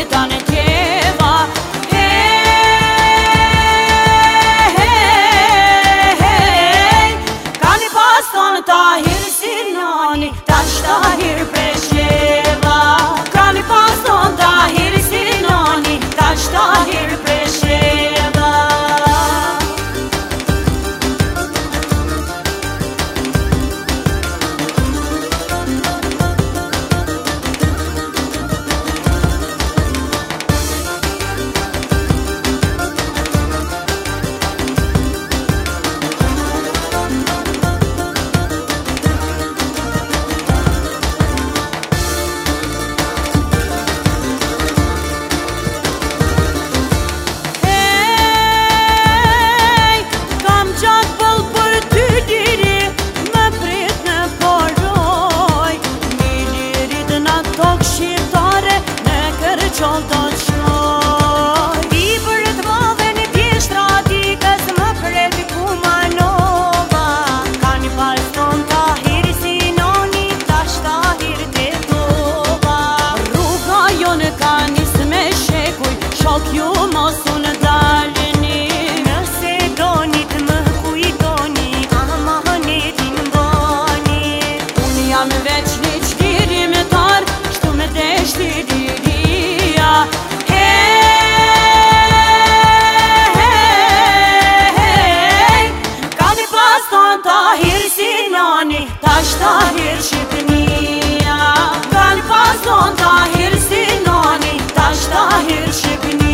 tane tjeva. Kani pas tonë Tahir Sinani, tash Tahir Presheva. Kani pas tonë Tahir Sinani, tash Tahir Presheva. Qolë të qoj I për të madhe një pjeshtra Dikës më preti ku manova. Ka një palë tonë Tahir Sinani, tash Tahir te tova. Rruga jonë ka nisë me shekuj, shok ju mos unë dalini. Nëse doni të më kujtoni, amanetin bani. Unë jam veç një qdiri me tarë, shtu me deshti diri. Kani pas tonë Tahir Sinani, tash Tahir Shqipnia. Kani pas tonë Tahir Sinani, tash Tahir Shqipnia.